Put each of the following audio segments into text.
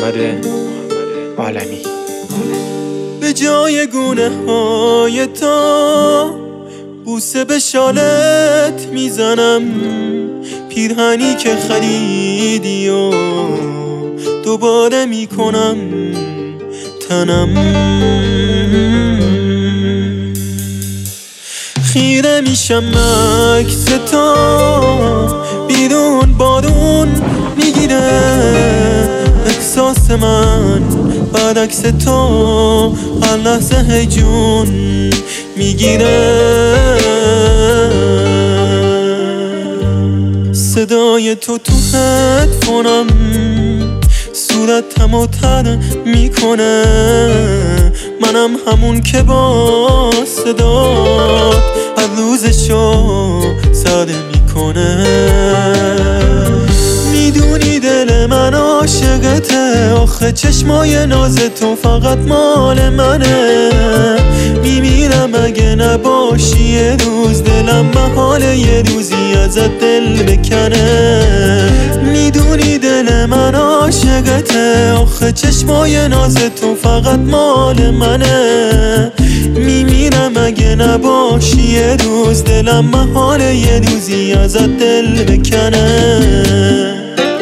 محمد عالمی. به جای گونه های تو بوسه به شالت میزنم، پیرهنی که خریدی و دوباره میکنم تنم. خیره میشم عکس تو، بیرون بارون میگیره احساس من، بعد عکس تو هر لحظه هیجون میگیره. صدای تو هدفونم صورتمو تر میکنه، منم همون که با صدات هر روزشو ساده میکنه. میدونی دل من عاشقته، آخه چشمای ناز تو فقط مال منه. میمیرم اگه نباشی یه روز، دلم محال یه روزی ازت دل بکنه. میدونی دل من عاشقته، آخه چشمای ناز تو فقط مال منه. میمیرم اگه نباشی یه روز، دلم محال یه روزی ازت دل بکنه.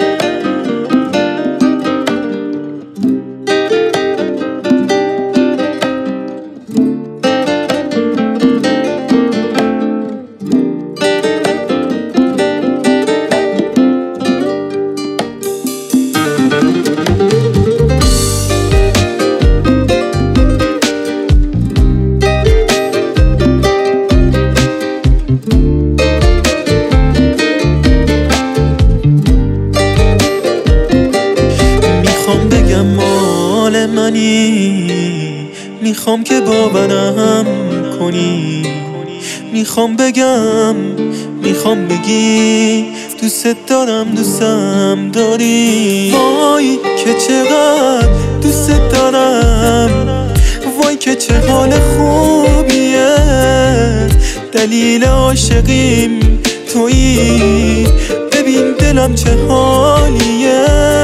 مال منی، میخوام که باورم کنی. میخوام بگم، میخوام بگی دوست دارم، دوستم داری. وای که چقدر دوست دارم، وای که چه حال خوبیه. دلیل عاشقیم تویی، ببین دلم چه حالیه.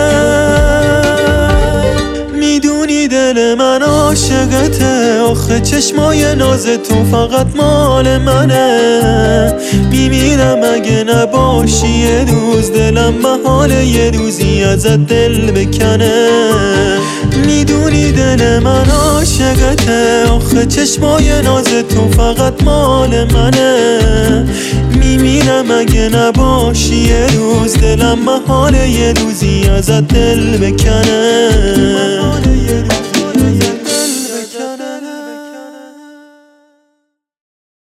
میدونی دل من عاشقته، آخه چشمای ناز تو فقط مال منه. میمیرم اگه نباشی یه روز، دلم محال یه روزی ازت دل بکنه. میدونی دل من عاشقته، آخه چشمای ناز تو فقط مال منه. میمیرم اگه نباشی یه روز، دلم محال یه روزی ازت دل بکنه.